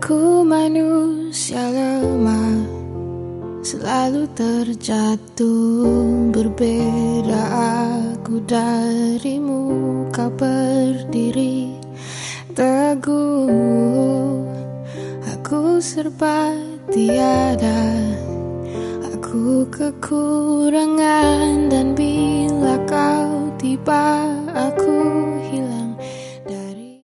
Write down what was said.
Aku manusia lemah, selalu terjatuh. Berbeda aku darimu, kau berdiri teguh. Aku serba tiada, aku kekurangan, dan bila kau tiba aku hilang.